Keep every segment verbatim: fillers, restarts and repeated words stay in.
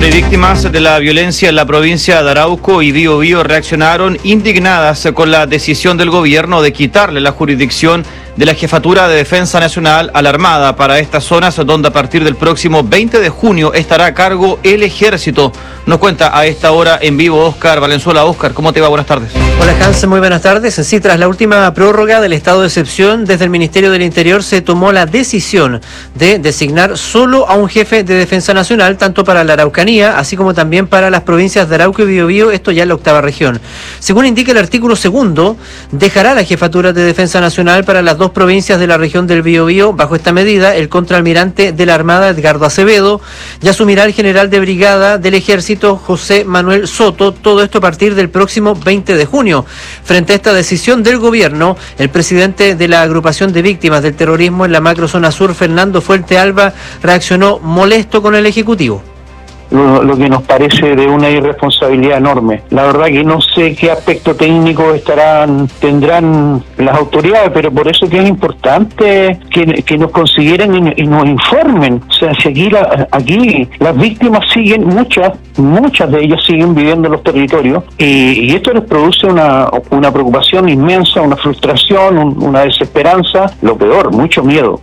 Bueno, y víctimas de la violencia en la provincia de Arauco y Biobío reaccionaron indignadas con la decisión del gobierno de quitarle la jurisdicción de la Jefatura de Defensa Nacional a la Armada para estas zonas, donde a partir del próximo veinte de junio estará a cargo el Ejército. Nos cuenta a esta hora en vivo Óscar Valenzuela. Óscar, ¿cómo te va? Buenas tardes. Hola Hans, muy buenas tardes. Sí, tras la última prórroga del estado de excepción, desde el Ministerio del Interior se tomó la decisión de designar solo a un jefe de Defensa Nacional, tanto para la Araucanía, así como también para las provincias de Arauco y Biobío, esto ya en la octava región. Según indica el artículo segundo, dejará la Jefatura de Defensa Nacional para las dos provincias de la región del Biobío. Bajo esta medida, el contraalmirante de la Armada, Edgardo Acevedo, ya asumirá el general de brigada del Ejército, José Manuel Soto, todo esto a partir del próximo veinte de junio. Frente a esta decisión del gobierno, el presidente de la agrupación de víctimas del terrorismo en la macrozona sur, Fernando Fuente Alba, reaccionó molesto con el Ejecutivo. Lo, lo que nos parece de una irresponsabilidad enorme. La verdad que no sé qué aspecto técnico estarán tendrán las autoridades, pero por eso que es importante que, que nos consideren y, y nos informen. O sea, si aquí, la, aquí las víctimas siguen, muchas, muchas de ellas siguen viviendo en los territorios, y, y esto les produce una, una preocupación inmensa, una frustración, un, una desesperanza, lo peor, mucho miedo.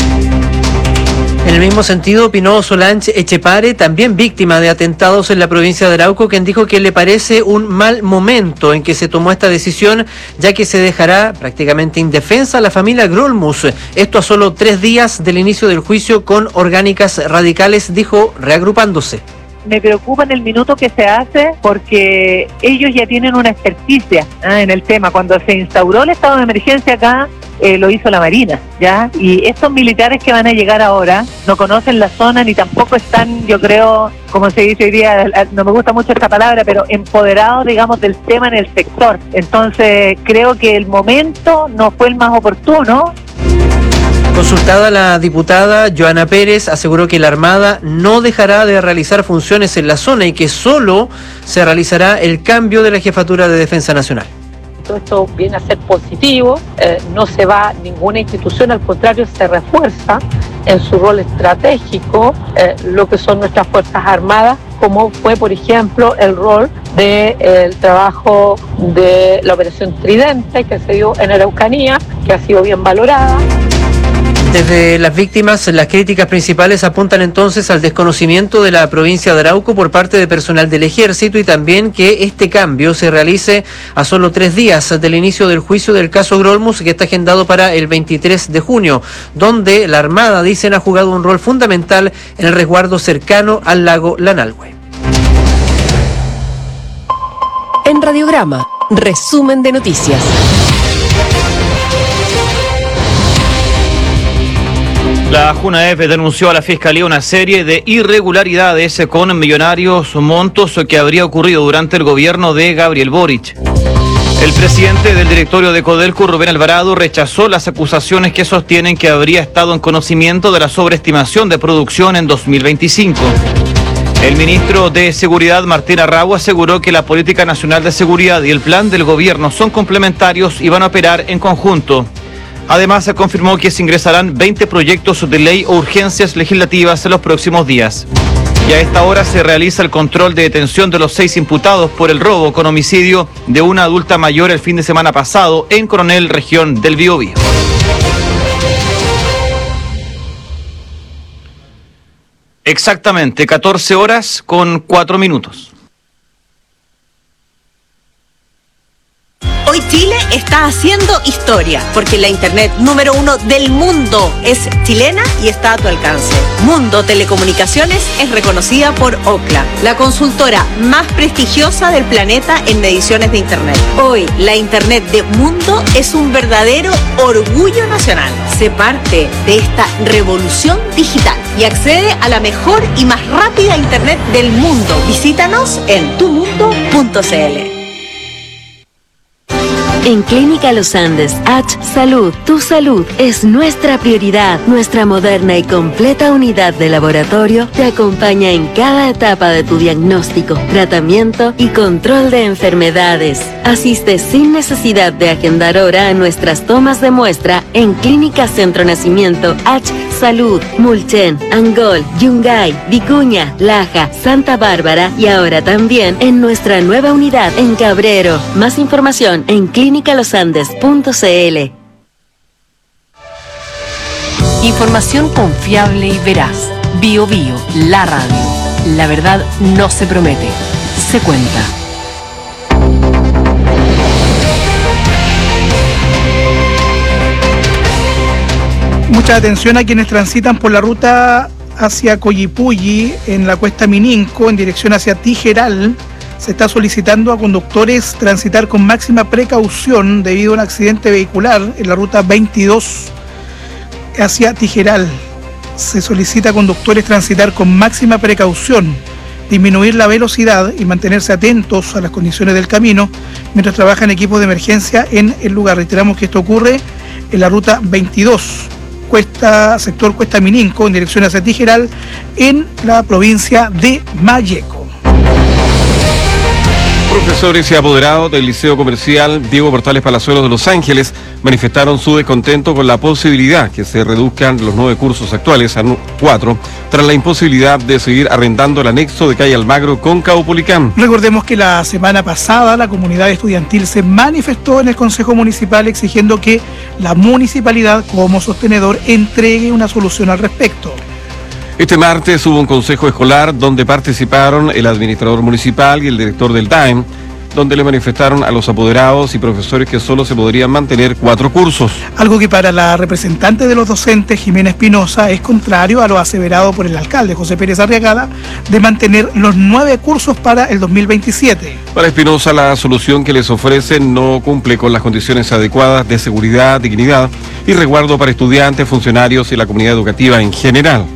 En el mismo sentido, opinó Solange Echepare, también víctima de atentados en la provincia de Arauco, quien dijo que le parece un mal momento en que se tomó esta decisión, ya que se dejará prácticamente indefensa a la familia Grolmus. Esto a solo tres días del inicio del juicio con orgánicas radicales, dijo, reagrupándose. Me preocupa en el minuto que se hace porque ellos ya tienen una experticia ¿eh? en el tema. Cuando se instauró el estado de emergencia acá, eh, lo hizo la Marina, ¿ya? Y estos militares que van a llegar ahora no conocen la zona ni tampoco están, yo creo, como se dice hoy día, no me gusta mucho esta palabra, pero empoderados, digamos, del tema en el sector. Entonces, creo que el momento no fue el más oportuno. Consultada, la diputada Joana Pérez aseguró que la Armada no dejará de realizar funciones en la zona y que solo se realizará el cambio de la Jefatura de Defensa Nacional. Todo esto viene a ser positivo, eh, no se va ninguna institución, al contrario se refuerza en su rol estratégico eh, lo que son nuestras Fuerzas Armadas, como fue por ejemplo el rol del de, eh, trabajo de la Operación Tridente que se dio en Araucanía, que ha sido bien valorada. Desde las víctimas, las críticas principales apuntan entonces al desconocimiento de la provincia de Arauco por parte de personal del Ejército y también que este cambio se realice a solo tres días del inicio del juicio del caso Grolmus, que está agendado para el veintitrés de junio, donde la Armada, dicen, ha jugado un rol fundamental en el resguardo cercano al lago Lanalhue. En Radiograma, resumen de noticias. La Junaef denunció a la Fiscalía una serie de irregularidades con millonarios montos que habría ocurrido durante el gobierno de Gabriel Boric. El presidente del directorio de Codelco, Rubén Alvarado, rechazó las acusaciones que sostienen que habría estado en conocimiento de la sobreestimación de producción en dos mil veinticinco. El ministro de Seguridad, Martín Arrau, aseguró que la Política Nacional de Seguridad y el plan del gobierno son complementarios y van a operar en conjunto. Además, se confirmó que se ingresarán veinte proyectos de ley o urgencias legislativas en los próximos días. Y a esta hora se realiza el control de detención de los seis imputados por el robo con homicidio de una adulta mayor el fin de semana pasado en Coronel, región del Biobío. Exactamente, catorce horas con cuatro minutos. Hoy Chile está haciendo historia, porque la internet número uno del mundo es chilena y está a tu alcance. Mundo Telecomunicaciones es reconocida por Ookla, la consultora más prestigiosa del planeta en mediciones de internet. Hoy, la internet de Mundo es un verdadero orgullo nacional. Sé parte de esta revolución digital y accede a la mejor y más rápida internet del mundo. Visítanos en tu mundo punto c l. En Clínica Los Andes, H Salud, tu salud es nuestra prioridad. Nuestra moderna y completa unidad de laboratorio te acompaña en cada etapa de tu diagnóstico, tratamiento y control de enfermedades. Asiste sin necesidad de agendar hora a nuestras tomas de muestra en Clínica Centro Nacimiento H Salud, Mulchen, Angol, Yungay, Vicuña, Laja, Santa Bárbara y ahora también en nuestra nueva unidad en Cabrero. Más información en clínica los andes punto c l. Información confiable y veraz. Bio Bio, la radio. La verdad no se promete, se cuenta. Mucha atención a quienes transitan por la ruta hacia Collipulli, en la cuesta Mininco, en dirección hacia Tijeral. Se está solicitando a conductores transitar con máxima precaución debido a un accidente vehicular en la ruta veintidós hacia Tijeral. Se solicita a conductores transitar con máxima precaución, disminuir la velocidad y mantenerse atentos a las condiciones del camino mientras trabajan equipos de emergencia en el lugar. Reiteramos que esto ocurre en la ruta veintidós, cuesta, sector Cuesta Mininco, en dirección hacia Tijeral, en la provincia de Malleco. Profesores y apoderados del Liceo Comercial Diego Portales Palazuelos de Los Ángeles manifestaron su descontento con la posibilidad que se reduzcan los nueve cursos actuales a cuatro, tras la imposibilidad de seguir arrendando el anexo de calle Almagro con Caupolicán. Recordemos que la semana pasada la comunidad estudiantil se manifestó en el Consejo Municipal exigiendo que la municipalidad, como sostenedor, entregue una solución al respecto. Este martes hubo un consejo escolar donde participaron el administrador municipal y el director del D A E M, donde le manifestaron a los apoderados y profesores que solo se podrían mantener cuatro cursos. Algo que para la representante de los docentes, Jimena Espinosa, es contrario a lo aseverado por el alcalde, José Pérez Arriagada, de mantener los nueve cursos para el dos mil veintisiete. Para Espinosa, la solución que les ofrecen no cumple con las condiciones adecuadas de seguridad, dignidad y resguardo para estudiantes, funcionarios y la comunidad educativa en general.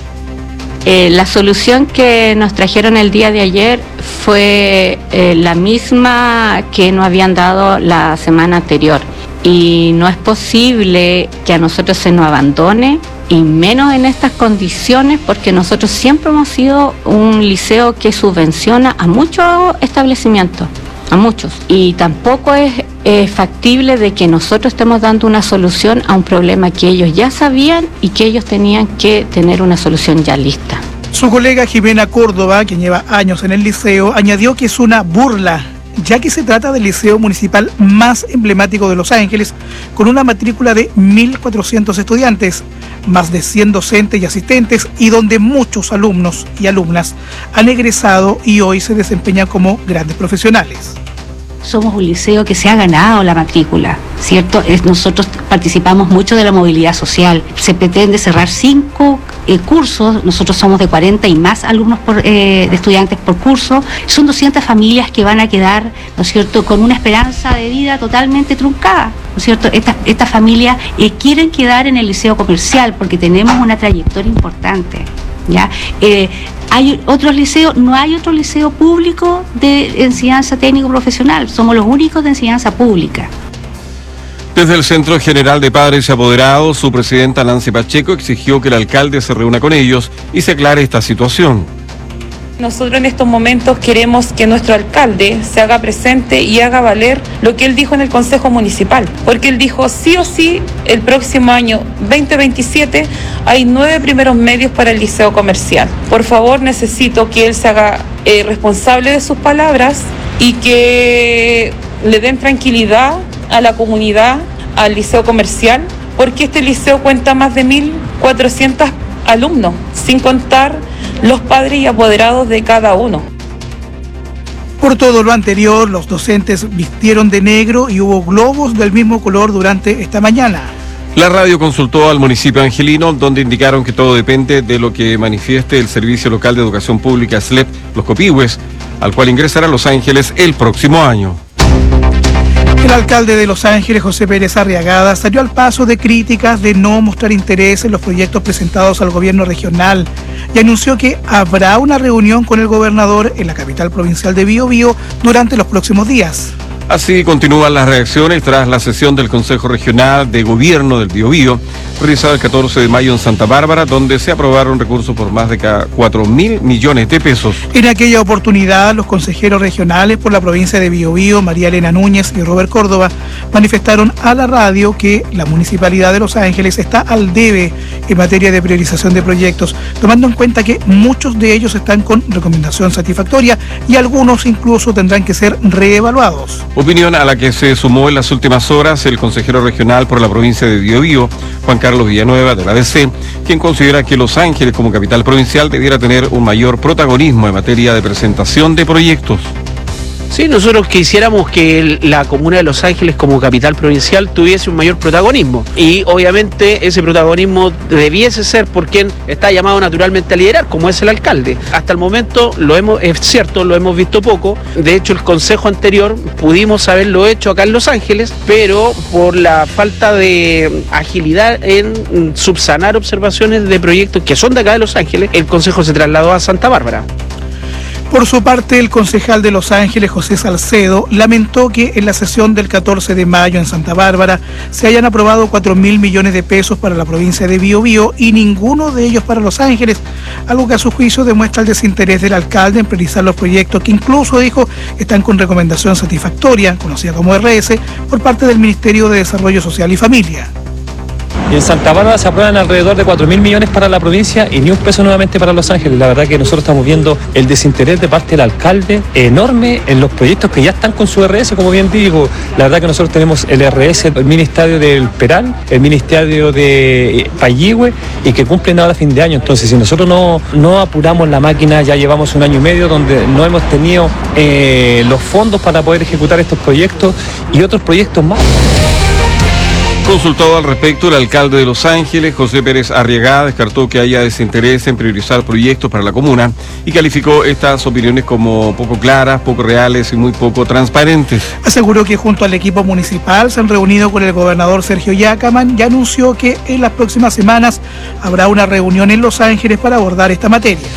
Eh, la solución que nos trajeron el día de ayer fue eh, la misma que nos habían dado la semana anterior. Y no es posible que a nosotros se nos abandone, y menos en estas condiciones, porque nosotros siempre hemos sido un liceo que subvenciona a muchos establecimientos, a muchos. Y tampoco es eh, factible de que nosotros estemos dando una solución a un problema que ellos ya sabían y que ellos tenían que tener una solución ya lista. Su colega Jimena Córdoba, quien lleva años en el liceo, añadió que es una burla, ya que se trata del liceo municipal más emblemático de Los Ángeles, con una matrícula de mil cuatrocientos estudiantes, más de cien docentes y asistentes, y donde muchos alumnos y alumnas han egresado y hoy se desempeñan como grandes profesionales. Somos un liceo que se ha ganado la matrícula, ¿cierto? Es, nosotros participamos mucho de la movilidad social. Se pretende cerrar cinco eh, cursos, nosotros somos de cuarenta y más alumnos por, eh, de estudiantes por curso. Son doscientas familias que van a quedar, ¿no es cierto?, con una esperanza de vida totalmente truncada, ¿no es cierto? Estas esta familias eh, quieren quedar en el liceo comercial porque tenemos una trayectoria importante, ¿ya? Eh, Hay otros liceos, no hay otro liceo público de enseñanza técnico-profesional, somos los únicos de enseñanza pública. Desde el Centro General de Padres y Apoderados, su presidenta Nancy Pacheco exigió que el alcalde se reúna con ellos y se aclare esta situación. Nosotros en estos momentos queremos que nuestro alcalde se haga presente y haga valer lo que él dijo en el Consejo Municipal, porque él dijo sí o sí el próximo año veinte veintisiete hay nueve primeros medios para el liceo comercial. Por favor, necesito que él se haga eh, responsable de sus palabras y que le den tranquilidad a la comunidad, al liceo comercial, porque este liceo cuenta más de mil cuatrocientos alumnos, sin contar los padres y apoderados de cada uno. Por todo lo anterior, los docentes vistieron de negro y hubo globos del mismo color durante esta mañana. La radio consultó al municipio angelino, donde indicaron que todo depende de lo que manifieste el Servicio Local de Educación Pública S L E P Los Copihue, al cual ingresará a Los Ángeles el próximo año. El alcalde de Los Ángeles, José Pérez Arriagada, salió al paso de críticas de no mostrar interés en los proyectos presentados al gobierno regional y anunció que habrá una reunión con el gobernador en la capital provincial de Biobío durante los próximos días. Así continúan las reacciones tras la sesión del Consejo Regional de Gobierno del Biobío, realizada el catorce de mayo en Santa Bárbara, donde se aprobaron recursos por más de cuatro mil millones de pesos. En aquella oportunidad, los consejeros regionales por la provincia de Biobío, María Elena Núñez y Robert Córdoba, manifestaron a la radio que la Municipalidad de Los Ángeles está al debe en materia de priorización de proyectos, tomando en cuenta que muchos de ellos están con recomendación satisfactoria y algunos incluso tendrán que ser reevaluados. Opinión a la que se sumó en las últimas horas el consejero regional por la provincia de Biobío, Juan Carlos Villanueva, de la D C, quien considera que Los Ángeles como capital provincial debiera tener un mayor protagonismo en materia de presentación de proyectos. Sí, nosotros quisiéramos que el, la comuna de Los Ángeles como capital provincial tuviese un mayor protagonismo y obviamente ese protagonismo debiese ser por quien está llamado naturalmente a liderar, como es el alcalde. Hasta el momento lo hemos, es cierto, lo hemos visto poco. De hecho, el consejo anterior pudimos haberlo hecho acá en Los Ángeles, pero por la falta de agilidad en subsanar observaciones de proyectos que son de acá de Los Ángeles, el consejo se trasladó a Santa Bárbara. Por su parte, el concejal de Los Ángeles, José Salcedo, lamentó que en la sesión del catorce de mayo en Santa Bárbara se hayan aprobado cuatro mil millones de pesos para la provincia de Biobío y ninguno de ellos para Los Ángeles, algo que a su juicio demuestra el desinterés del alcalde en priorizar los proyectos que incluso, dijo, están con recomendación satisfactoria, conocida como R S, por parte del Ministerio de Desarrollo Social y Familia. Y en Santa Bárbara se aprueban alrededor de cuatro mil millones para la provincia y ni un peso nuevamente para Los Ángeles. La verdad que nosotros estamos viendo el desinterés de parte del alcalde enorme en los proyectos que ya están con su R S, como bien digo. La verdad que nosotros tenemos el R S, el Ministerio del Peral, el Ministerio de Payihue y que cumplen ahora a fin de año. Entonces, si nosotros no, no apuramos la máquina, ya llevamos un año y medio donde no hemos tenido eh, los fondos para poder ejecutar estos proyectos y otros proyectos más. Consultado al respecto, el alcalde de Los Ángeles, José Pérez Arriagada, descartó que haya desinterés en priorizar proyectos para la comuna y calificó estas opiniones como poco claras, poco reales y muy poco transparentes. Aseguró que junto al equipo municipal se han reunido con el gobernador Sergio Yacaman y anunció que en las próximas semanas habrá una reunión en Los Ángeles para abordar esta materia.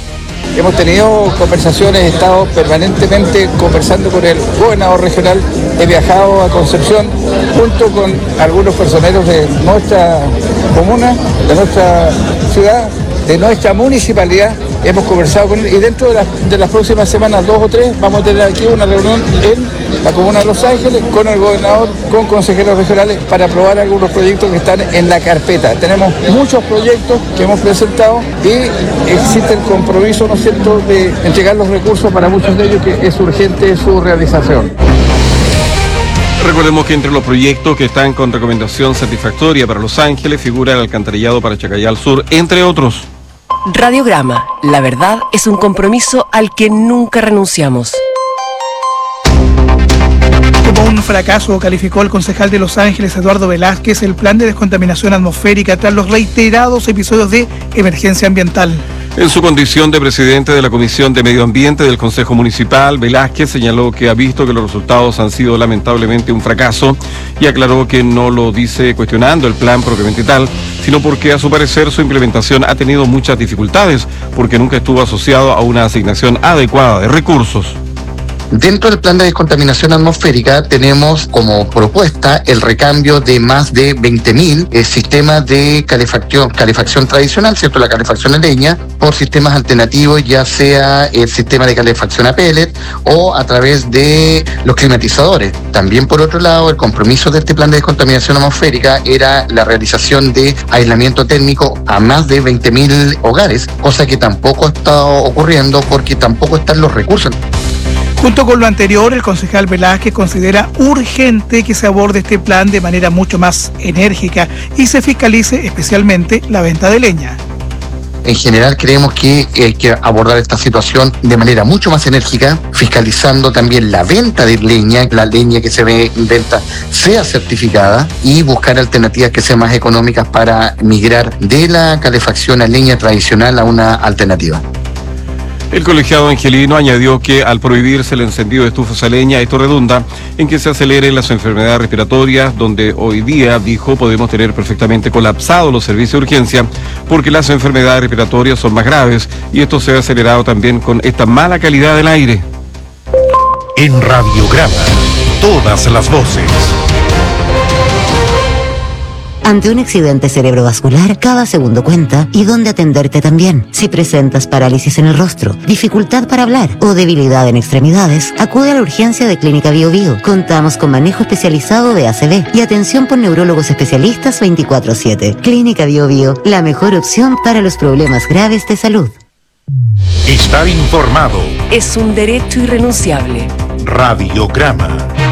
Hemos tenido conversaciones, he estado permanentemente conversando con el gobernador regional, he viajado a Concepción junto con algunos personeros de nuestra comuna, de nuestra ciudad, de nuestra municipalidad, hemos conversado con él y dentro de las, de las próximas semanas, dos o tres, vamos a tener aquí una reunión en la comuna de Los Ángeles con el gobernador, con consejeros regionales para aprobar algunos proyectos que están en la carpeta. Tenemos muchos proyectos que hemos presentado y existe el compromiso, ¿no es cierto?, de entregar los recursos para muchos de ellos, que es urgente su realización. Recordemos que entre los proyectos que están con recomendación satisfactoria para Los Ángeles figura el alcantarillado para Chacayal Sur, entre otros. Radiograma, la verdad es un compromiso al que nunca renunciamos. Como un fracaso calificó el concejal de Los Ángeles, Eduardo Velázquez, el plan de descontaminación atmosférica tras los reiterados episodios de emergencia ambiental. En su condición de presidente de la Comisión de Medio Ambiente del Consejo Municipal, Velázquez señaló que ha visto que los resultados han sido lamentablemente un fracaso y aclaró que no lo dice cuestionando el plan propiamente tal, sino porque a su parecer su implementación ha tenido muchas dificultades, porque nunca estuvo asociado a una asignación adecuada de recursos. Dentro del plan de descontaminación atmosférica tenemos como propuesta el recambio de más de veinte mil eh, sistemas de calefacción, calefacción tradicional, ¿cierto? La calefacción a leña, por sistemas alternativos, ya sea el sistema de calefacción a pellet o a través de los climatizadores. También, por otro lado, el compromiso de este plan de descontaminación atmosférica era la realización de aislamiento térmico a más de veinte mil hogares, cosa que tampoco ha estado ocurriendo porque tampoco están los recursos. Junto con lo anterior, el concejal Velázquez considera urgente que se aborde este plan de manera mucho más enérgica y se fiscalice especialmente la venta de leña. En general creemos que hay que abordar esta situación de manera mucho más enérgica, fiscalizando también la venta de leña, la leña que se ve en venta sea certificada y buscar alternativas que sean más económicas para migrar de la calefacción a leña tradicional a una alternativa. El colegiado angelino añadió que al prohibirse el encendido de estufas a leña, esto redunda en que se aceleren las enfermedades respiratorias, donde hoy día, dijo, podemos tener perfectamente colapsados los servicios de urgencia, porque las enfermedades respiratorias son más graves y esto se ha acelerado también con esta mala calidad del aire. En Radiograma, todas las voces. Ante un accidente cerebrovascular, cada segundo cuenta y dónde atenderte también. Si presentas parálisis en el rostro, dificultad para hablar o debilidad en extremidades, acude a la urgencia de Clínica Bio Bio. Contamos con manejo especializado de A C V y atención por neurólogos especialistas veinticuatro siete. Clínica Bio Bio, la mejor opción para los problemas graves de salud. Estar informado es un derecho irrenunciable. Radiograma.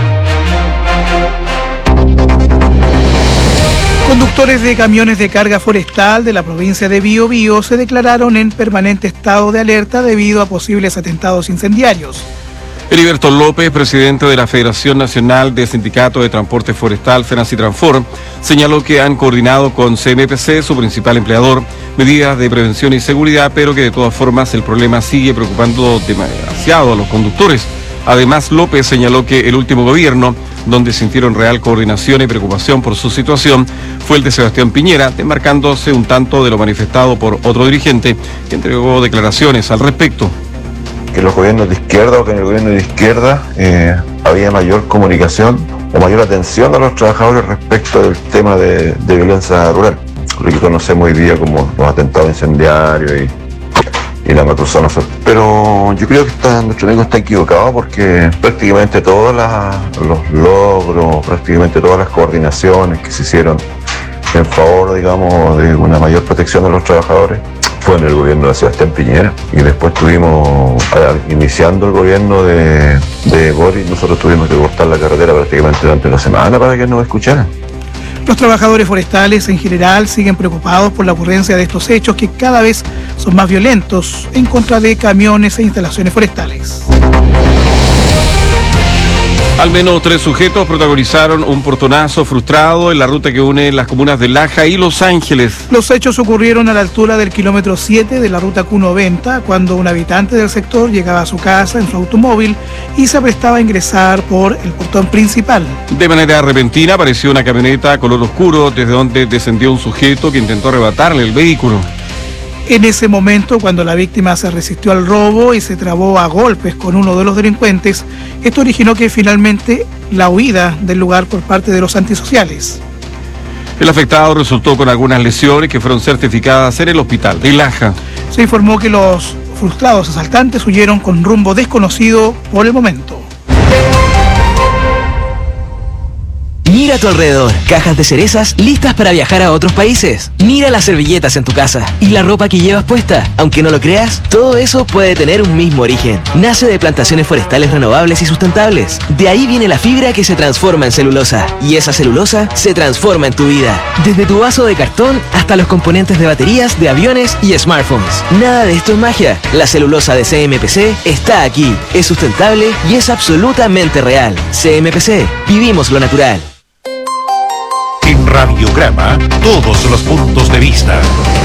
Conductores de camiones de carga forestal de la provincia de Biobío se declararon en permanente estado de alerta debido a posibles atentados incendiarios. Heriberto López, presidente de la Federación Nacional de Sindicatos de Transporte Forestal, FENACITRANFOR, señaló que han coordinado con C M P C, su principal empleador, medidas de prevención y seguridad, pero que de todas formas el problema sigue preocupando demasiado a los conductores. Además, López señaló que el último gobierno, donde sintieron real coordinación y preocupación por su situación, fue el de Sebastián Piñera, demarcándose un tanto de lo manifestado por otro dirigente que entregó declaraciones al respecto. Que los gobiernos de izquierda o que en el gobierno de izquierda eh, había mayor comunicación o mayor atención a los trabajadores respecto del tema de, de violencia rural, lo que conocemos hoy día como los atentados incendiarios y, y la macrozona. Pero yo creo que está, nuestro amigo está equivocado porque prácticamente todos los logros, prácticamente todas las coordinaciones que se hicieron en favor, digamos, de una mayor protección de los trabajadores fue en el gobierno de Sebastián Piñera, y después tuvimos, iniciando el gobierno de, de Boris, nosotros tuvimos que cortar la carretera prácticamente durante una semana para que nos escucharan. Los trabajadores forestales en general siguen preocupados por la ocurrencia de estos hechos que cada vez son más violentos en contra de camiones e instalaciones forestales. Al menos tres sujetos protagonizaron un portonazo frustrado en la ruta que une las comunas de Laja y Los Ángeles. Los hechos ocurrieron a la altura del kilómetro siete de la ruta Q noventa, cuando un habitante del sector llegaba a su casa en su automóvil y se aprestaba a ingresar por el portón principal. De manera repentina apareció una camioneta color oscuro desde donde descendió un sujeto que intentó arrebatarle el vehículo. En ese momento, cuando la víctima se resistió al robo y se trabó a golpes con uno de los delincuentes, esto originó que finalmente la huida del lugar por parte de los antisociales. El afectado resultó con algunas lesiones que fueron certificadas en el hospital de Laja. Se informó que los frustrados asaltantes huyeron con rumbo desconocido por el momento. Mira a tu alrededor, cajas de cerezas listas para viajar a otros países. Mira las servilletas en tu casa y la ropa que llevas puesta. Aunque no lo creas, todo eso puede tener un mismo origen. Nace de plantaciones forestales renovables y sustentables. De ahí viene la fibra que se transforma en celulosa. Y esa celulosa se transforma en tu vida. Desde tu vaso de cartón hasta los componentes de baterías de aviones y smartphones. Nada de esto es magia. La celulosa de C M P C está aquí. Es sustentable y es absolutamente real. C M P C, vivimos lo natural. En Radiograma, todos los puntos de vista.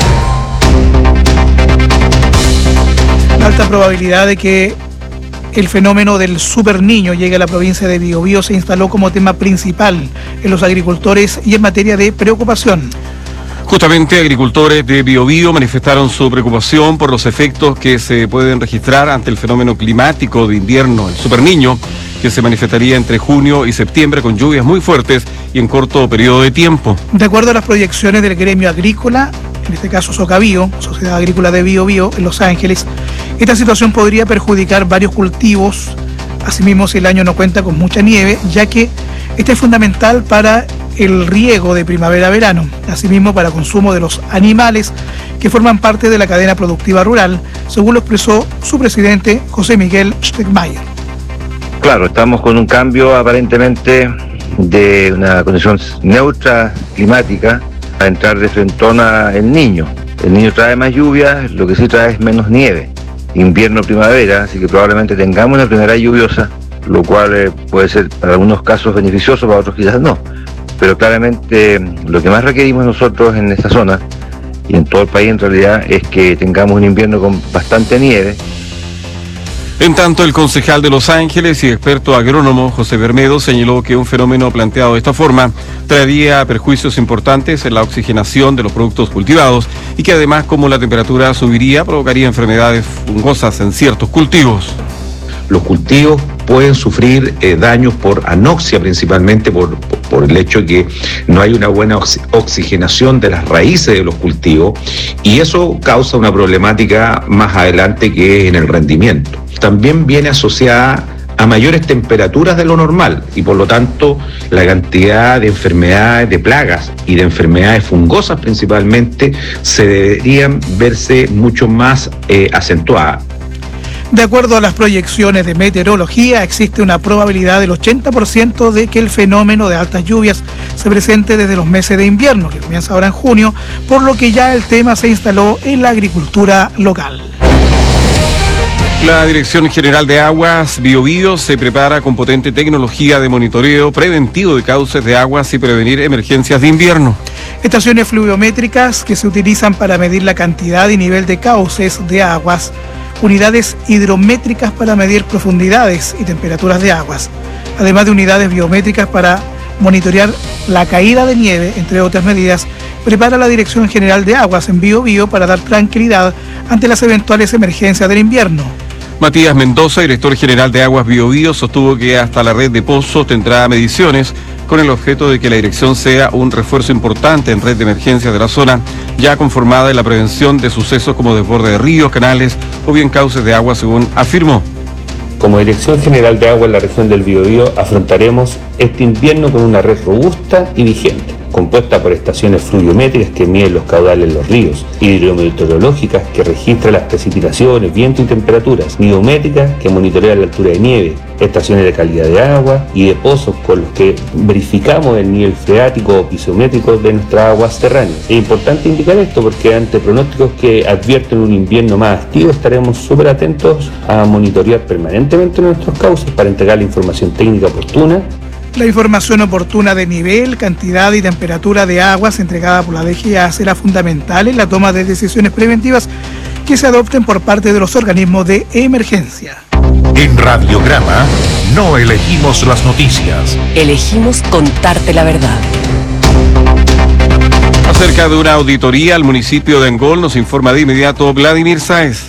La alta probabilidad de que el fenómeno del super niño llegue a la provincia de Biobío se instaló como tema principal en los agricultores y en materia de preocupación. Justamente, agricultores de Biobío manifestaron su preocupación por los efectos que se pueden registrar ante el fenómeno climático de invierno, el super niño, que se manifestaría entre junio y septiembre con lluvias muy fuertes y en corto periodo de tiempo. De acuerdo a las proyecciones del gremio agrícola, en este caso Socabío, Sociedad Agrícola de Biobío, en Los Ángeles, esta situación podría perjudicar varios cultivos, asimismo si el año no cuenta con mucha nieve, ya que esta es fundamental para el riego de primavera-verano, asimismo para consumo de los animales que forman parte de la cadena productiva rural, según lo expresó su presidente José Miguel Stegmaier. Claro, estamos con un cambio aparentemente de una condición neutra climática a entrar de frentón a el niño. El niño trae más lluvia, lo que sí trae es menos nieve. Invierno-primavera, así que probablemente tengamos una primavera lluviosa, lo cual eh, puede ser para algunos casos beneficioso, para otros quizás no. Pero claramente lo que más requerimos nosotros en esta zona y en todo el país en realidad es que tengamos un invierno con bastante nieve. En tanto, el concejal de Los Ángeles y experto agrónomo José Bermedo señaló que un fenómeno planteado de esta forma traería perjuicios importantes en la oxigenación de los productos cultivados y que además, como la temperatura subiría, provocaría enfermedades fungosas en ciertos cultivos. Los cultivos pueden sufrir eh, daños por anoxia, principalmente por, por, por el hecho de que no hay una buena ox- oxigenación de las raíces de los cultivos, y eso causa una problemática más adelante que es en el rendimiento. También viene asociada a mayores temperaturas de lo normal y por lo tanto la cantidad de enfermedades, de plagas y de enfermedades fungosas principalmente se deberían verse mucho más eh, acentuadas. De acuerdo a las proyecciones de meteorología, existe una probabilidad del ochenta por ciento de que el fenómeno de altas lluvias se presente desde los meses de invierno, que comienza ahora en junio, por lo que ya el tema se instaló en la agricultura local. La Dirección General de Aguas Biobío se prepara con potente tecnología de monitoreo preventivo de cauces de aguas y prevenir emergencias de invierno. Estaciones fluviométricas que se utilizan para medir la cantidad y nivel de cauces de aguas, unidades hidrométricas para medir profundidades y temperaturas de aguas, además de unidades biométricas para monitorear la caída de nieve, entre otras medidas, prepara la Dirección General de Aguas en Biobío para dar tranquilidad ante las eventuales emergencias del invierno. Matías Mendoza, director general de Aguas Biobío, sostuvo que hasta la red de pozos tendrá mediciones con el objeto de que la dirección sea un refuerzo importante en red de emergencias de la zona, ya conformada en la prevención de sucesos como desborde de ríos, canales o bien cauces de agua, según afirmó. Como Dirección General de Agua en la región del Biobío afrontaremos este invierno con una red robusta y vigente, compuesta por estaciones fluviométricas que miden los caudales en los ríos, hidrometeorológicas que registran las precipitaciones, viento y temperaturas, biométricas que monitorean la altura de nieve, estaciones de calidad de agua y de pozos con los que verificamos el nivel freático o pisométrico de nuestras aguas terráneas. Es importante indicar esto porque ante pronósticos que advierten un invierno más activo estaremos súper atentos a monitorear permanentemente nuestros cauces para entregar la información técnica oportuna. La información oportuna de nivel, cantidad y temperatura de aguas entregada por la D G A será fundamental en la toma de decisiones preventivas que se adopten por parte de los organismos de emergencia. En Radiograma no elegimos las noticias. Elegimos contarte la verdad. Acerca de una auditoría al municipio de Angol nos informa de inmediato Vladimir Sáez.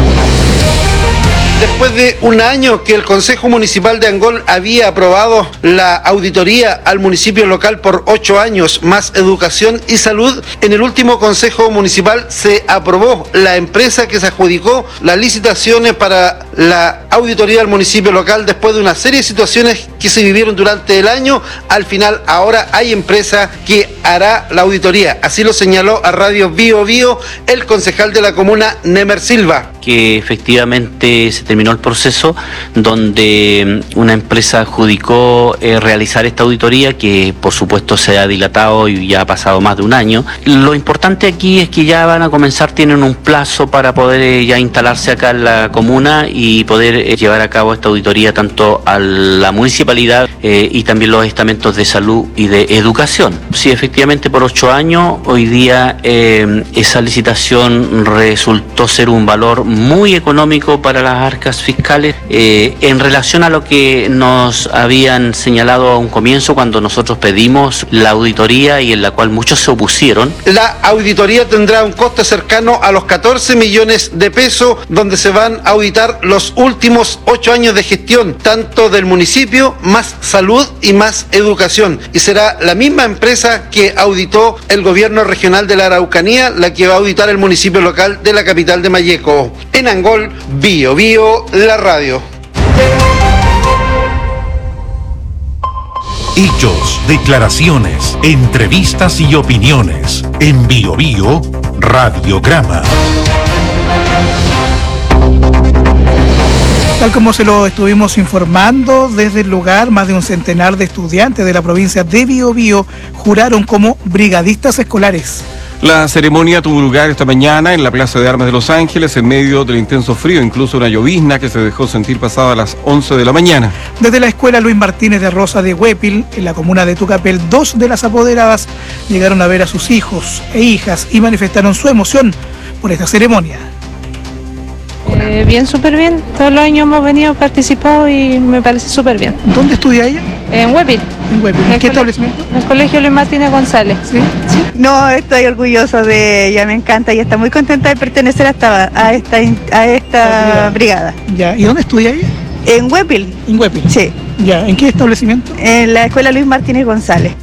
Después de un año que el Consejo Municipal de Angol había aprobado la auditoría al municipio local por ocho años, más educación y salud, en el último Consejo Municipal se aprobó la empresa que se adjudicó las licitaciones para la auditoría al municipio local después de una serie de situaciones que se vivieron durante el año. Al final, ahora hay empresa que hará la auditoría. Así lo señaló a Radio Bio Bio el concejal de la comuna, Nemer Silva. Que efectivamente se terminó el proceso donde una empresa adjudicó eh, realizar esta auditoría que por supuesto se ha dilatado y ya ha pasado más de un año. Lo importante aquí es que ya van a comenzar, tienen un plazo para poder eh, ya instalarse acá en la comuna y poder eh, llevar a cabo esta auditoría tanto a la municipalidad eh, y también los estamentos de salud y de educación. Sí, efectivamente por ocho años, hoy día eh, esa licitación resultó ser un valor muy económico para las arcas fiscales eh, en relación a lo que nos habían señalado a un comienzo cuando nosotros pedimos la auditoría y en la cual muchos se opusieron. La auditoría tendrá un coste cercano a los catorce millones de pesos, donde se van a auditar los últimos ocho años de gestión, tanto del municipio, más salud y más educación. Y será la misma empresa que auditó el gobierno regional de la Araucanía, la que va a auditar el municipio local de la capital de Malleco. En Angol, Bio Bio, la radio. Hechos, declaraciones, entrevistas y opiniones. En Bio Bio, Radiograma. Tal como se lo estuvimos informando, desde el lugar, más de un centenar de estudiantes de la provincia de Biobío juraron como brigadistas escolares. La ceremonia tuvo lugar esta mañana en la Plaza de Armas de Los Ángeles en medio del intenso frío, incluso una llovizna que se dejó sentir pasada las once de la mañana. Desde la escuela Luis Martínez de Rosa de Huépil, en la comuna de Tucapel, dos de las apoderadas llegaron a ver a sus hijos e hijas y manifestaron su emoción por esta ceremonia. Eh, bien, súper bien. Todos los años hemos venido, participado y me parece súper bien. ¿Dónde estudia ella? En Huépil. ¿En Huépil? ¿En qué establecimiento? En el Colegio Luis Martínez González. ¿Sí? Sí. No, estoy orgullosa de ella, me encanta y está muy contenta de pertenecer a esta, a esta, a esta brigada. Ya. ¿Y dónde estudia ella? En Huepil. ¿En Huepil? Sí. Ya, ¿en qué establecimiento? En la Escuela Luis Martínez González.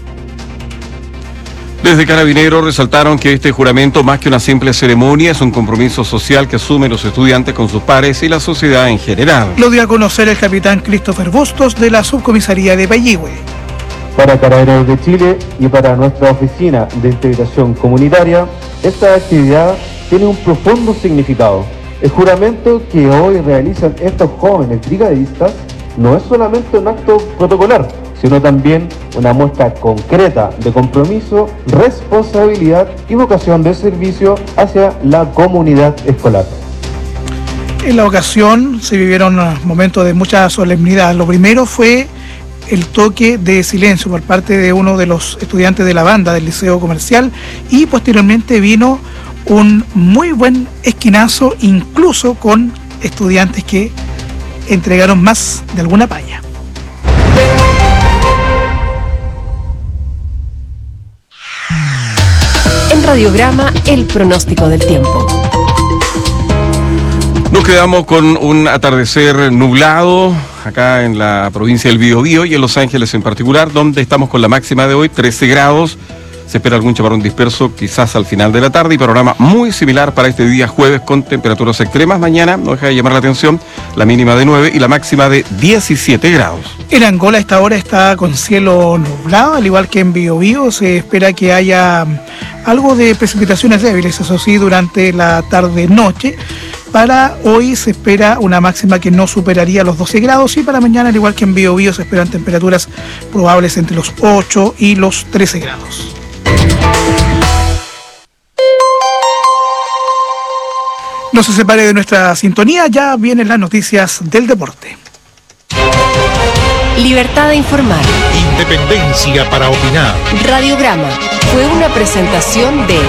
Desde Carabineros resaltaron que este juramento, más que una simple ceremonia, es un compromiso social que asumen los estudiantes con sus pares y la sociedad en general. Lo dio a conocer el capitán Christopher Bustos de la subcomisaría de Payihue. Para Carabineros de Chile y para nuestra oficina de integración comunitaria, esta actividad tiene un profundo significado. El juramento que hoy realizan estos jóvenes brigadistas no es solamente un acto protocolar, sino también una muestra concreta de compromiso, responsabilidad y vocación de servicio hacia la comunidad escolar. En la ocasión se vivieron momentos de mucha solemnidad. Lo primero fue el toque de silencio por parte de uno de los estudiantes de la banda del Liceo Comercial y posteriormente vino un muy buen esquinazo, incluso con estudiantes que entregaron más de alguna palla. En Radiograma, el pronóstico del tiempo. Nos quedamos con un atardecer nublado acá en la provincia del Biobío y en Los Ángeles en particular, donde estamos con la máxima de hoy, trece grados. Se espera algún chaparrón disperso quizás al final de la tarde y panorama muy similar para este día jueves con temperaturas extremas. Mañana, no deja de llamar la atención, la mínima de nueve y la máxima de diecisiete grados. En Angola a esta hora está con cielo nublado, al igual que en Biobío. Se espera que haya algo de precipitaciones débiles, eso sí, durante la tarde-noche. Para hoy se espera una máxima que no superaría los doce grados y para mañana, al igual que en Biobío, se esperan temperaturas probables entre los ocho y los trece grados. No se separe de nuestra sintonía, ya vienen las noticias del deporte. Libertad de informar. Independencia para opinar. Radiograma fue una presentación de...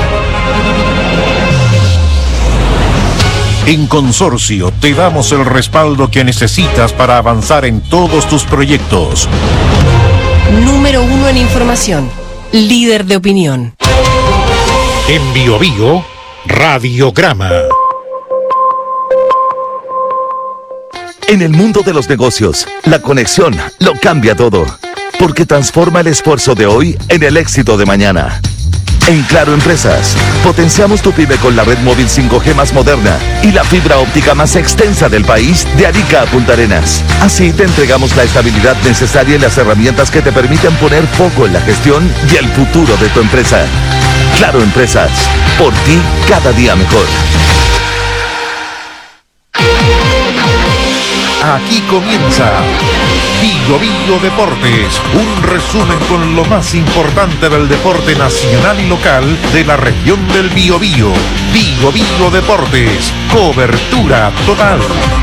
En Consorcio te damos el respaldo que necesitas para avanzar en todos tus proyectos. Número uno en información. Líder de opinión. En Biobío, Radiograma. En el mundo de los negocios, la conexión lo cambia todo, porque transforma el esfuerzo de hoy en el éxito de mañana. En Claro Empresas, potenciamos tu pyme con la red móvil cinco G más moderna y la fibra óptica más extensa del país, de Arica a Punta Arenas. Así te entregamos la estabilidad necesaria y las herramientas que te permiten poner foco en la gestión y el futuro de tu empresa. Claro Empresas, por ti cada día mejor. Aquí comienza Biobío Deportes, un resumen con lo más importante del deporte nacional y local de la región del Biobío. Biobío Deportes, cobertura total.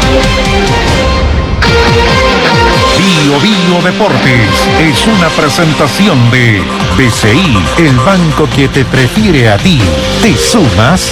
Biobío Deportes es una presentación de B C I, el banco que te prefiere a ti. ¿Te sumas?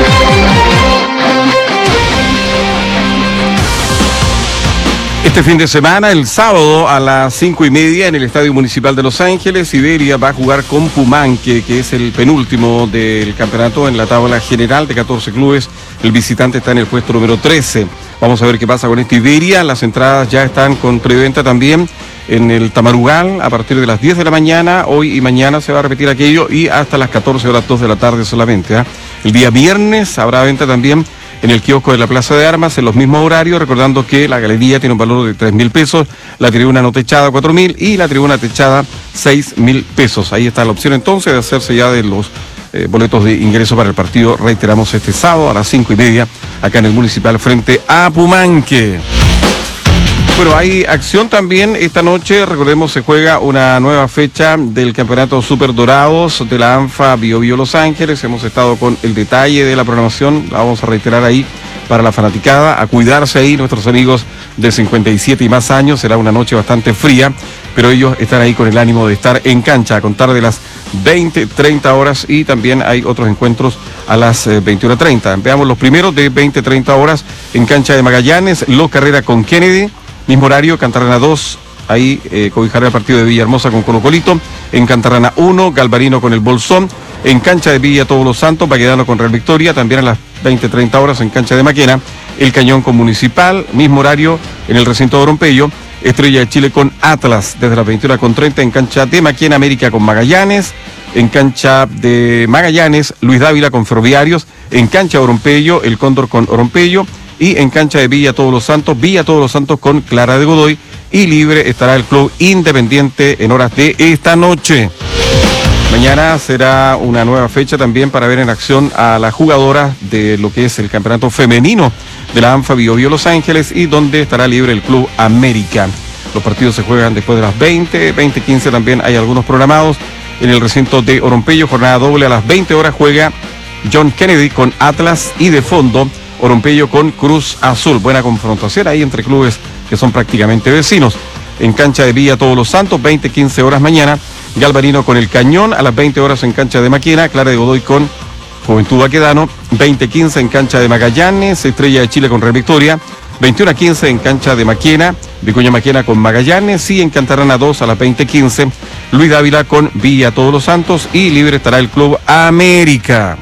Este fin de semana, el sábado a las cinco y media en el Estadio Municipal de Los Ángeles, Iberia va a jugar con Pumanque, que es el penúltimo del campeonato en la tabla general de catorce clubes. El visitante está en el puesto número trece. Vamos a ver qué pasa con esta Iberia. Las entradas ya están con preventa también en el Tamarugal a partir de las diez de la mañana. Hoy y mañana se va a repetir aquello y hasta las catorce horas dos de la tarde solamente. ¿eh? El día viernes habrá venta también en el kiosco de la Plaza de Armas, en los mismos horarios, recordando que la galería tiene un valor de tres mil pesos, la tribuna no techada cuatro mil y la tribuna techada seis mil pesos. Ahí está la opción entonces de hacerse ya de los eh, boletos de ingreso para el partido, reiteramos, este sábado a las cinco y media, acá en el Municipal frente a Pumanque. Bueno, hay acción también esta noche, recordemos, se juega una nueva fecha del Campeonato Super Dorados de la ANFA Biobío Los Ángeles. Hemos estado con el detalle de la programación, la vamos a reiterar ahí para la fanaticada, a cuidarse ahí nuestros amigos de cincuenta y siete y más años. Será una noche bastante fría, pero ellos están ahí con el ánimo de estar en cancha a contar de las veinte, treinta horas y también hay otros encuentros a las eh, veintiuna treinta. Veamos los primeros de veinte, treinta horas en cancha de Magallanes, Los Carrera con Kennedy. Mismo horario, Cantarrana dos, ahí eh, cobijará el partido de Villahermosa con Colo Colito. En Cantarrana uno, Galvarino con el Bolsón. En cancha de Villa Todos los Santos, Baquedano con Real Victoria. También a las veinte, treinta horas en cancha de Maquena, El Cañón con Municipal, mismo horario en el recinto de Oropello. Estrella de Chile con Atlas desde las veintiuna con treinta en cancha de Maquena, América con Magallanes. En cancha de Magallanes, Luis Dávila con Ferroviarios. En cancha de Oropello, el Cóndor con Oropello. Y en cancha de Villa Todos los Santos, Villa Todos los Santos con Clara de Godoy. Y libre estará el Club Independiente en horas de esta noche. Mañana será una nueva fecha también para ver en acción a las jugadoras de lo que es el campeonato femenino de la ANFA Bio Bio Los Ángeles, y donde estará libre el Club América. Los partidos se juegan después de las veinte, veinte quince también hay algunos programados. En el recinto de Oropello, jornada doble a las veinte horas juega John Kennedy con Atlas, y de fondo Oropello con Cruz Azul. Buena confrontación ahí entre clubes que son prácticamente vecinos. En cancha de Villa Todos los Santos, veinte quince horas mañana, Galvarino con el Cañón. A las veinte horas en cancha de Maquena, Clara de Godoy con Juventud Baquedano. veinte quince en cancha de Magallanes, Estrella de Chile con Real Victoria. veintiuno quince en cancha de Maquena, Vicuña Maquena con Magallanes. Y en Cantarana dos a las veinte quince, Luis Dávila con Villa Todos los Santos. Y libre estará el Club América.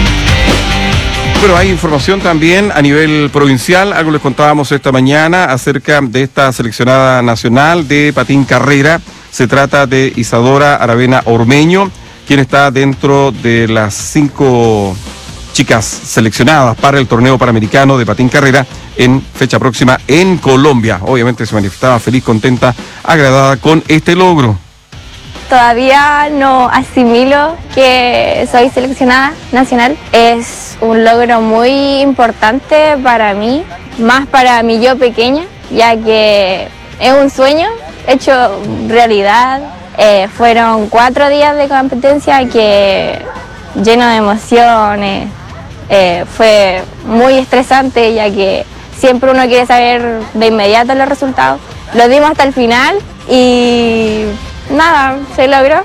Pero hay información también a nivel provincial. Algo les contábamos esta mañana acerca de esta seleccionada nacional de patín carrera. Se trata de Isadora Aravena Ormeño, quien está dentro de las cinco chicas seleccionadas para el torneo panamericano de patín carrera en fecha próxima en Colombia. Obviamente se manifestaba feliz, contenta, agradada con este logro. Todavía no asimilo que soy seleccionada nacional. Es un logro muy importante para mí, más para mi yo pequeña, ya que es un sueño hecho realidad. Eh, fueron cuatro días de competencia que lleno de emociones. Eh, fue muy estresante, ya que siempre uno quiere saber de inmediato los resultados. Lo dimos hasta el final y nada, se logró.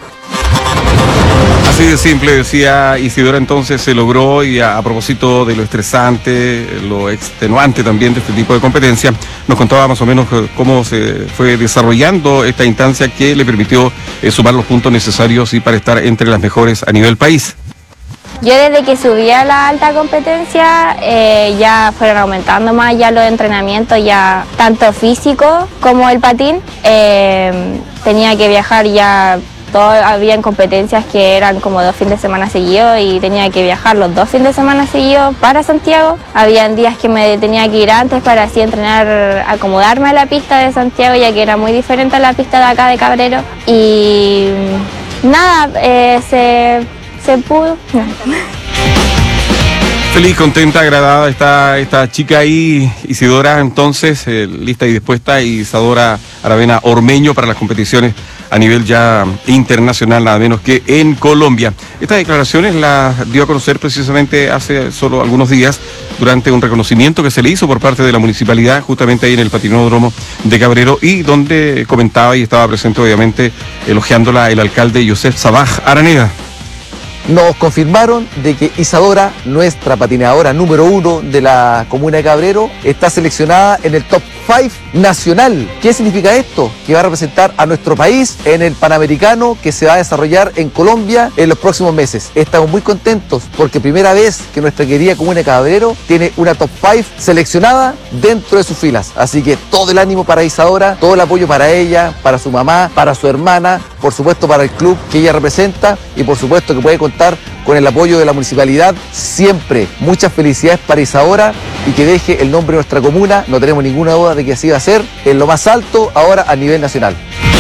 Así de simple, decía Isidora, entonces se logró. Y a, a propósito de lo estresante, lo extenuante también de este tipo de competencia, nos contaba más o menos cómo se fue desarrollando esta instancia que le permitió eh, sumar los puntos necesarios y para estar entre las mejores a nivel país. Yo desde que subí a la alta competencia eh, ya fueron aumentando más ya los entrenamientos, ya tanto físico como el patín. Eh, tenía que viajar ya, todo, habían competencias que eran como dos fines de semana seguidos y tenía que viajar los dos fines de semana seguidos para Santiago. Habían días que me tenía que ir antes para así entrenar, acomodarme a la pista de Santiago, ya que era muy diferente a la pista de acá de Cabrero. Y nada, eh, se... se pudo. Feliz, contenta, agradada está esta chica ahí, Isidora, entonces, eh, lista y dispuesta, Isadora Aravena Ormeño para las competiciones a nivel ya internacional, nada menos que en Colombia. Estas declaraciones las dio a conocer precisamente hace solo algunos días durante un reconocimiento que se le hizo por parte de la municipalidad, justamente ahí en el patinódromo de Cabrero, y donde comentaba y estaba presente obviamente elogiándola el alcalde Joseph Sabaj Araneda. Nos confirmaron de que Isadora, nuestra patinadora número uno de la comuna de Cabrero, está seleccionada en el top cinco nacional. ¿Qué significa esto? Que va a representar a nuestro país en el Panamericano que se va a desarrollar en Colombia en los próximos meses. Estamos muy contentos porque primera vez que nuestra querida comuna de Cabrero tiene una top cinco seleccionada dentro de sus filas. Así que todo el ánimo para Isadora, todo el apoyo para ella, para su mamá, para su hermana, por supuesto para el club que ella representa y por supuesto que puede contar con el apoyo de la municipalidad siempre. Muchas felicidades para Isadora y que deje el nombre de nuestra comuna, no tenemos ninguna duda de que así va a ser, en lo más alto ahora a nivel nacional.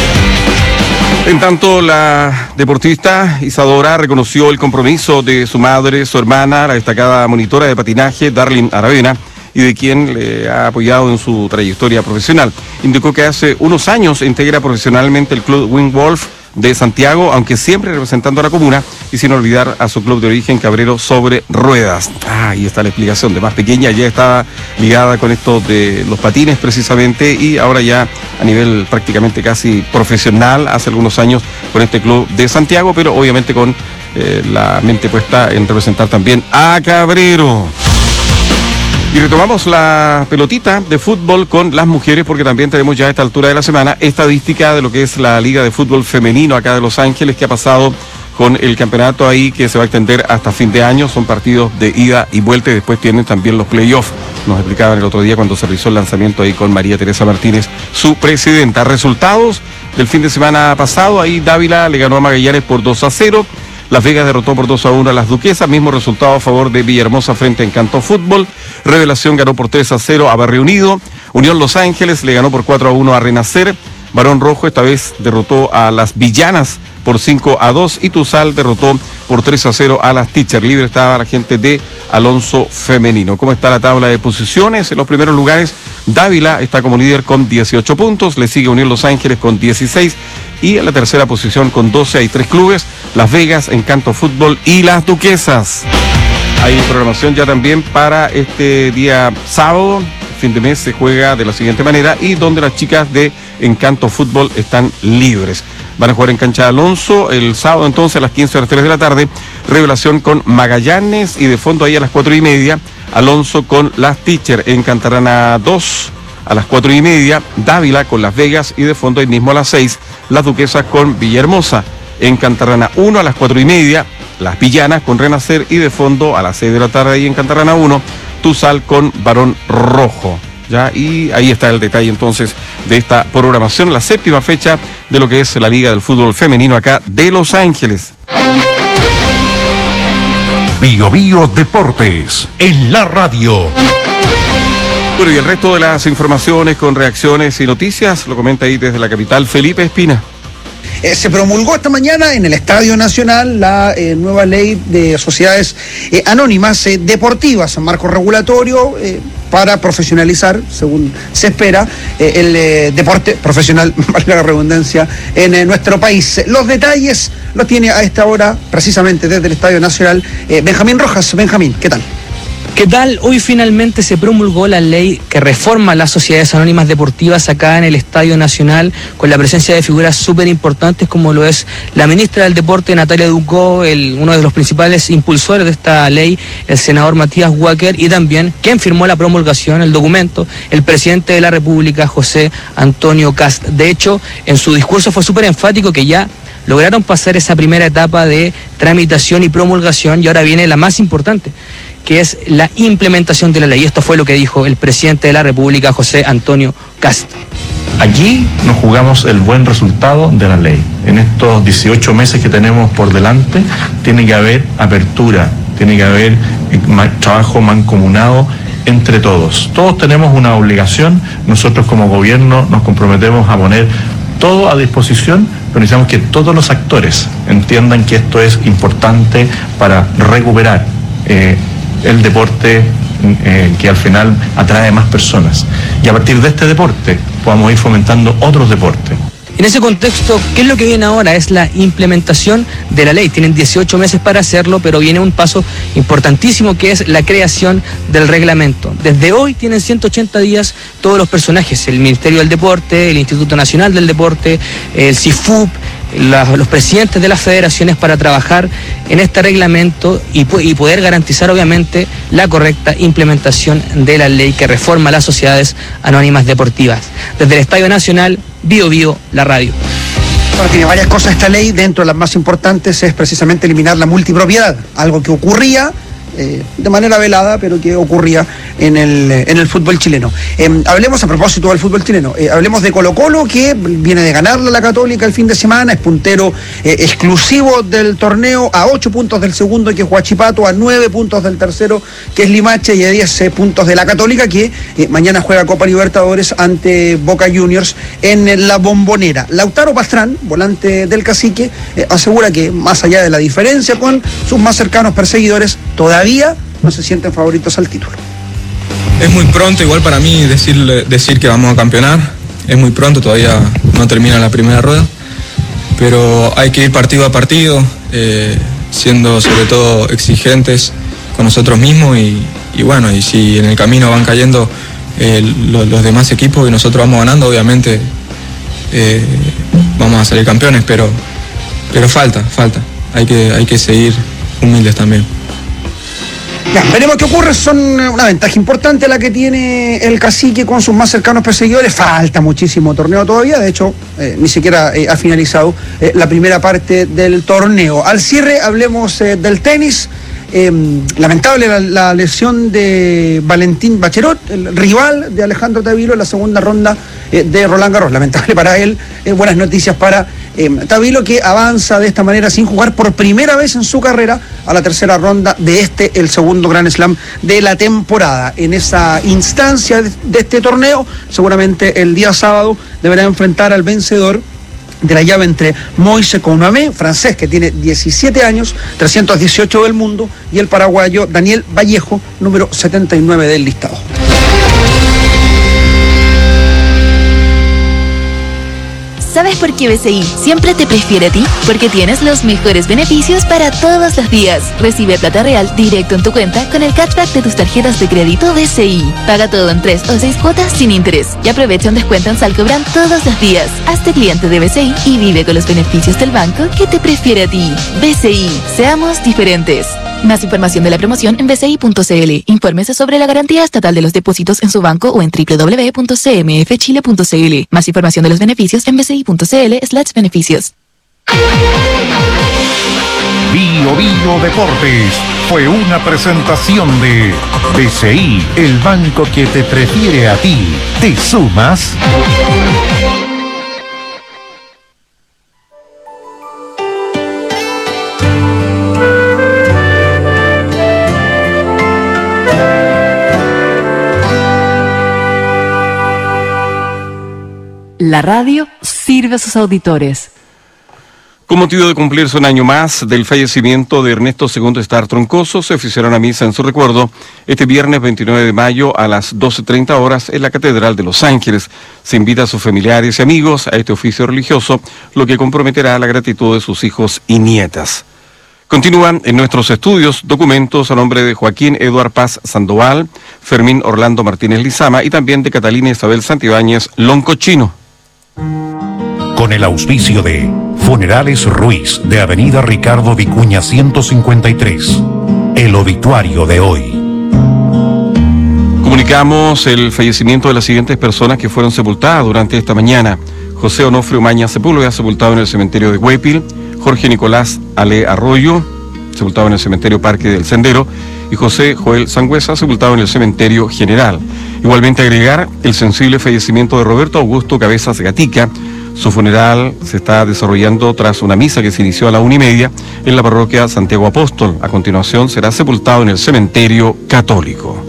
En tanto, la deportista Isadora reconoció el compromiso de su madre, su hermana, la destacada monitora de patinaje, Darlene Aravena, y de quien le ha apoyado en su trayectoria profesional. Indicó que hace unos años integra profesionalmente el club Wing Wolf de Santiago, aunque siempre representando a la comuna y sin olvidar a su club de origen Cabrero sobre ruedas. Ah, ahí está la explicación. De más pequeña ya estaba ligada con esto de los patines precisamente y ahora ya a nivel prácticamente casi profesional hace algunos años con este club de Santiago, pero obviamente con eh, la mente puesta en representar también a Cabrero. Y retomamos la pelotita de fútbol con las mujeres porque también tenemos ya a esta altura de la semana estadística de lo que es la Liga de Fútbol Femenino acá de Los Ángeles, que ha pasado con el campeonato ahí que se va a extender hasta fin de año. Son partidos de ida y vuelta y después tienen también los playoffs. nos explicaban el otro día cuando se realizó el lanzamiento ahí con María Teresa Martínez, su presidenta. Resultados del fin de semana pasado, ahí Dávila le ganó a Magallanes por dos a cero, Las Vegas derrotó por dos a uno a Las Duquesas, mismo resultado a favor de Villahermosa frente a Encanto Fútbol. Revelación ganó por tres a cero a Barrio Unido, Unión Los Ángeles le ganó por cuatro a uno a Renacer, Barón Rojo esta vez derrotó a Las Villanas por cinco a dos y Tuzal derrotó por tres a cero a Las Teacher. Libre estaba la gente de Alonso Femenino. ¿Cómo está la tabla de posiciones? En los primeros lugares, Dávila está como líder con dieciocho puntos, le sigue Unión Los Ángeles con dieciséis y en la tercera posición con doce hay tres clubes, Las Vegas, Encanto Fútbol y Las Duquesas. Hay programación ya también para este día sábado, fin de mes se juega de la siguiente manera y donde las chicas de Encanto Fútbol están libres. Van a jugar en cancha de Alonso el sábado entonces a las quince horas tres de la tarde, Revelación con Magallanes y de fondo ahí a las cuatro y media, Alonso con Las Teacher. En Cantarana dos a las cuatro y media, Dávila con Las Vegas y de fondo ahí mismo a las seis, Las Duquesas con Villahermosa. En Cantarana uno a las cuatro y media, Las Villanas con Renacer y de fondo a las seis de la tarde ahí en Cantarana uno, Tuzal con Barón Rojo. Ya, y ahí está el detalle entonces de esta programación, la séptima fecha de lo que es la Liga del Fútbol Femenino acá de Los Ángeles. Bio Bio Deportes, en la radio. Bueno, y el resto de las informaciones con reacciones y noticias lo comenta ahí desde la capital Felipe Espina. Eh, se promulgó esta mañana en el Estadio Nacional la eh, nueva ley de sociedades eh, anónimas eh, deportivas, marco regulatorio eh, para profesionalizar, según se espera, eh, el eh, deporte profesional, valga la redundancia, en eh, nuestro país. Los detalles los tiene a esta hora, precisamente desde el Estadio Nacional, eh, Benjamín Rojas. Benjamín, ¿qué tal? ¿Qué tal? Hoy finalmente se promulgó la ley que reforma las sociedades anónimas deportivas acá en el Estadio Nacional, con la presencia de figuras súper importantes como lo es la ministra del Deporte, Natalia Ducó, el, uno de los principales impulsores de esta ley, el senador Matías Walker, y también quien firmó la promulgación, el documento, el presidente de la República, José Antonio Kast. De hecho, en su discurso fue súper enfático que ya lograron pasar esa primera etapa de tramitación y promulgación y ahora viene la más importante, que es la implementación de la ley. Esto fue lo que dijo el presidente de la República, José Antonio Kast. Aquí nos jugamos el buen resultado de la ley. En estos dieciocho meses que tenemos por delante, tiene que haber apertura, tiene que haber trabajo mancomunado entre todos. Todos tenemos una obligación, nosotros como gobierno nos comprometemos a poner todo a disposición, pero necesitamos que todos los actores entiendan que esto es importante para recuperar eh, el deporte eh, que al final atrae más personas. Y a partir de este deporte podamos ir fomentando otros deportes. En ese contexto, ¿qué es lo que viene ahora? Es la implementación de la ley. Tienen dieciocho meses para hacerlo, pero viene un paso importantísimo que es la creación del reglamento. Desde hoy tienen ciento ochenta días todos los personajes, el Ministerio del Deporte, el Instituto Nacional del Deporte, el C I F U P, La, los presidentes de las federaciones para trabajar en este reglamento y, y poder garantizar obviamente la correcta implementación de la ley que reforma las sociedades anónimas deportivas. Desde el Estadio Nacional, Bio Bio, la radio. Bueno, tiene varias cosas esta ley, dentro de las más importantes es precisamente eliminar la multipropiedad, algo que ocurría Eh, de manera velada, pero que ocurría en el, en el fútbol chileno. Eh, hablemos a propósito del fútbol chileno, eh, hablemos de Colo Colo, que viene de ganarle a la Católica el fin de semana, es puntero eh, exclusivo del torneo, a ocho puntos del segundo, que es Huachipato, a nueve puntos del tercero, que es Limache, y a diez eh, puntos de la Católica, que eh, mañana juega Copa Libertadores ante Boca Juniors en la Bombonera. Lautaro Pastrán, volante del Cacique, eh, asegura que más allá de la diferencia con sus más cercanos perseguidores, todavía no se sienten favoritos al título. Es muy pronto igual para mí decir, decir que vamos a campeonar, es muy pronto, todavía no termina la primera rueda, pero hay que ir partido a partido, eh, siendo sobre todo exigentes con nosotros mismos y, y bueno, y si en el camino van cayendo eh, los, los demás equipos y nosotros vamos ganando, obviamente eh, vamos a salir campeones, pero, pero falta, falta, hay que, hay que seguir humildes también. Ya, veremos qué ocurre, son una ventaja importante la que tiene el Cacique con sus más cercanos perseguidores, falta muchísimo torneo todavía, de hecho eh, ni siquiera eh, ha finalizado eh, la primera parte del torneo. Al cierre hablemos eh, del tenis, Eh, lamentable la, la lesión de Valentín Bacherot, el rival de Alejandro Tavilo en la segunda ronda eh, de Roland Garros. Lamentable para él, eh, buenas noticias para eh, Tavilo, que avanza de esta manera sin jugar por primera vez en su carrera a la tercera ronda de este, el segundo Grand Slam de la temporada. En esa instancia de, de este torneo, seguramente el día sábado deberá enfrentar al vencedor de la llave entre Moise Kounamé, francés que tiene diecisiete años, trescientos dieciocho del mundo, y el paraguayo Daniel Vallejo, número setenta y nueve del listado. ¿Sabes por qué B C I siempre te prefiere a ti? Porque tienes los mejores beneficios para todos los días. Recibe plata real directo en tu cuenta con el cashback de tus tarjetas de crédito B C I. Paga todo en tres o seis cuotas sin interés y aprovecha un descuento en Salcobran todos los días. Hazte cliente de B C I y vive con los beneficios del banco que te prefiere a ti. B C I, seamos diferentes. Más información de la promoción en b c i punto c l. Infórmese sobre la garantía estatal de los depósitos en su banco o en w w w punto c m f chile punto c l. Más información de los beneficios en b c i punto c l slash beneficios. Bio Bio Deportes fue una presentación de B C I, el banco que te prefiere a ti. ¿Te sumas? La radio sirve a sus auditores. Con motivo de cumplirse un año más del fallecimiento de Ernesto segundo Star Troncoso, se oficiará una misa en su recuerdo este viernes veintinueve de mayo a las doce treinta horas en la Catedral de Los Ángeles. Se invita a sus familiares y amigos a este oficio religioso, lo que comprometerá la gratitud de sus hijos y nietas. Continúan en nuestros estudios documentos a nombre de Joaquín Eduard Paz Sandoval, Fermín Orlando Martínez Lizama y también de Catalina Isabel Santibáñez Loncochino. Con el auspicio de Funerales Ruiz de Avenida Ricardo Vicuña ciento cincuenta y tres. El obituario de hoy. Comunicamos el fallecimiento de las siguientes personas que fueron sepultadas durante esta mañana. José Onofrio Maña Sepúlveda, sepultado en el cementerio de Huépil. Jorge Nicolás Ale Arroyo, sepultado en el cementerio Parque del Sendero. Y José Joel Sangüesa, sepultado en el cementerio General. Igualmente agregar el sensible fallecimiento de Roberto Augusto Cabezas Gatica. Su funeral se está desarrollando tras una misa que se inició a la una y media en la parroquia Santiago Apóstol. A continuación será sepultado en el cementerio católico.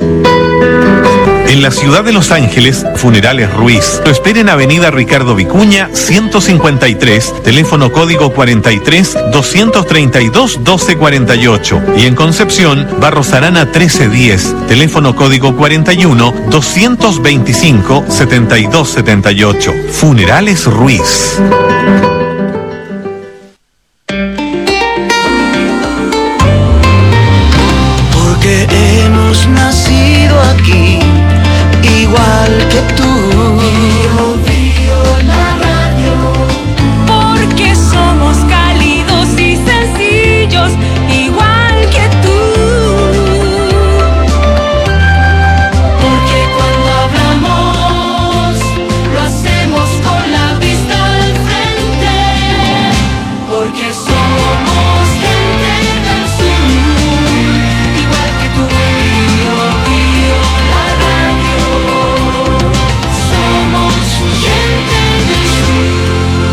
En la ciudad de Los Ángeles, Funerales Ruiz. Lo espera en Avenida Ricardo Vicuña ciento cincuenta y tres, teléfono código cuarenta y tres, doscientos treinta y dos, doce cuarenta y ocho. Y en Concepción, Barros Arana trece diez, teléfono código cuarenta y uno, doscientos veinticinco, setenta y dos setenta y ocho. Funerales Ruiz. Porque hemos nacido aquí, igual que tú. Bio, bio, la radio. Porque somos cálidos y sencillos, igual que tú. Porque cuando hablamos, lo hacemos con la vista al frente. Porque somos gente del sur, igual que tú. Bio, bio, la radio. Somos gente del sur.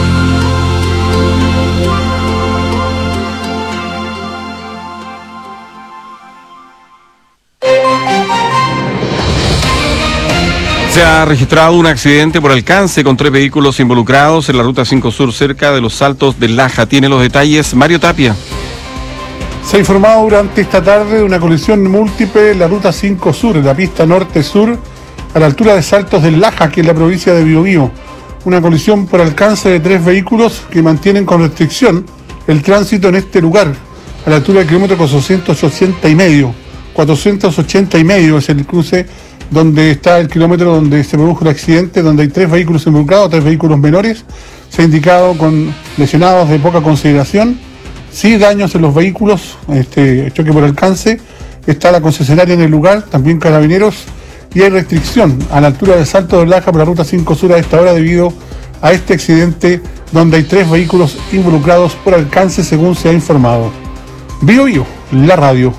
Se ha registrado un accidente por alcance con tres vehículos involucrados en la Ruta cinco Sur cerca de los Saltos del Laja. Tiene los detalles Mario Tapia. Se ha informado durante esta tarde de una colisión múltiple en la Ruta cinco Sur, en la pista norte-sur, a la altura de Saltos del Laja, que es la provincia de Biobío. Una colisión por alcance de tres vehículos que mantienen con restricción el tránsito en este lugar, a la altura del kilómetro cuatrocientos ochenta y medio. cuatrocientos ochenta y medio es el cruce donde está el kilómetro donde se produjo el accidente, donde hay tres vehículos involucrados, tres vehículos menores. Se ha indicado con lesionados de poca consideración, sí daños en los vehículos, este choque por alcance. Está la concesionaria en el lugar, también carabineros, y hay restricción a la altura del Salto del Laja por la Ruta cinco Sur a esta hora debido a este accidente donde hay tres vehículos involucrados por alcance según se ha informado. Bio Bio, la radio.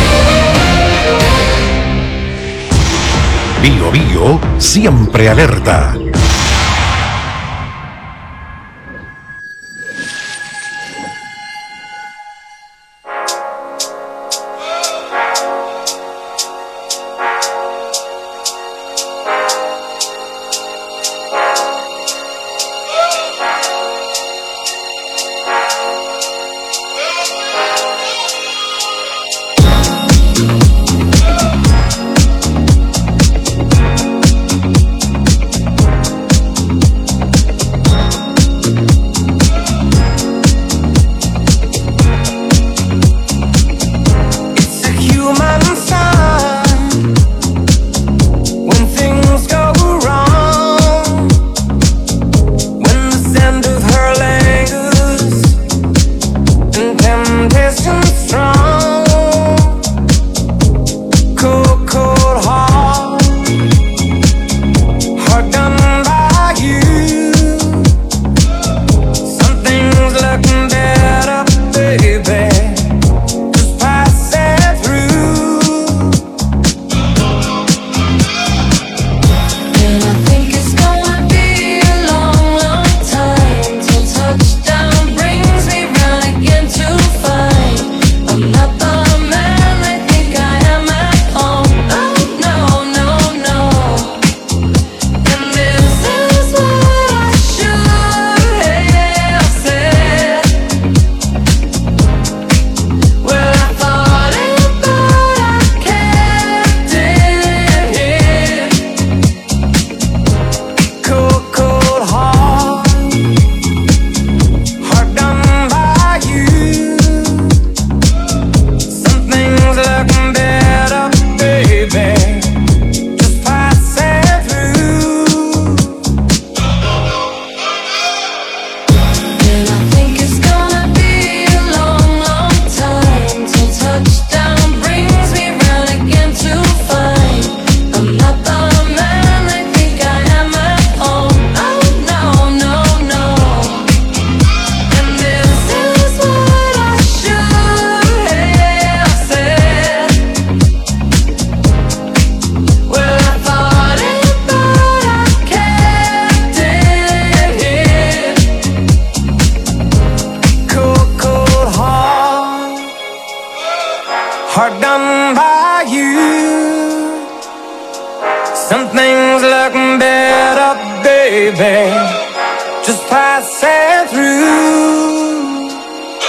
Bio Bio siempre alerta. Hard done by you. Some things look better, baby. Just pass it